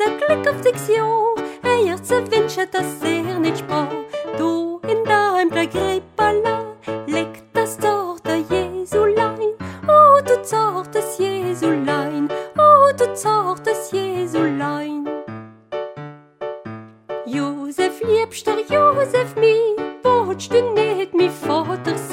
Glück auf dich, jo, ze wünsche, dass nicht sprach. Du in deinem Begrippala, leg das Torte Jesulein. Oh, du zartes Jesulein, oh, du zartes Jesulein. Josef, liebster Josef, mi, wolltest du nicht mi Vater sein?